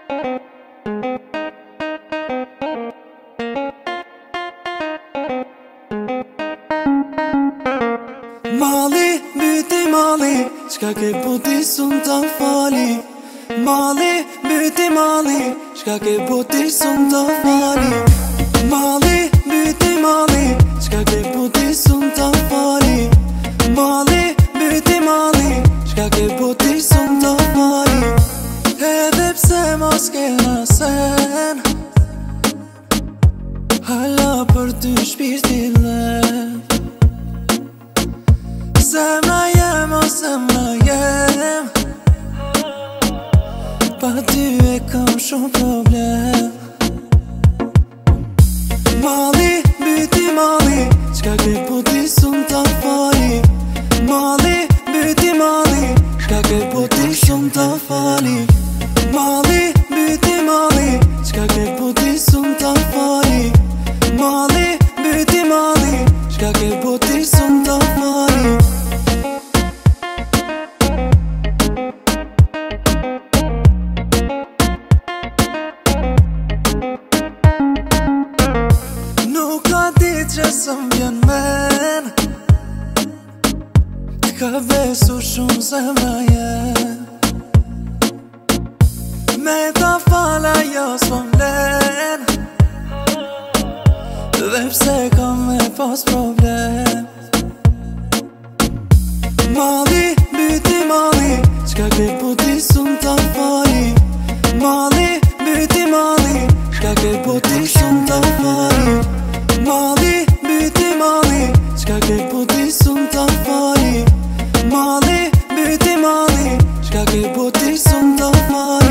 Mali, byti mali, çka ke puti sun ta fali. Mali, byti mali, çka ke puti sun ta fali. Mali, byti mali, çka ke puti sun ta fali. Mali, byti mali, çka ke puti sun ta fali. Edhe pse mos kena sen, hala për ty shpirti lem. Zemra jem o zemra jem, pa ty e kam shumë problem. Mali, byti mali, çka ke puti sun ta fali. Mali, byti mali, çka ke puti sun ta fali. Mali, byti mali, çka ke puti sun ta fali. Mali, byti mali, çka ke puti sun ta fali. Nuk ka dit që së m'vjen men, t'ka besu shumë zemra jem. Me ta fala jo s'po m'len, dhe pse kam me pas problem. Mali, byti mali, çka ke puti sun ta fali. Mali, byti mali, çka ke puti sun ta fali. Mali, byti mali, çka ke puti sun ta fali. Mali, byti mali, çka ke puti sun ta fali.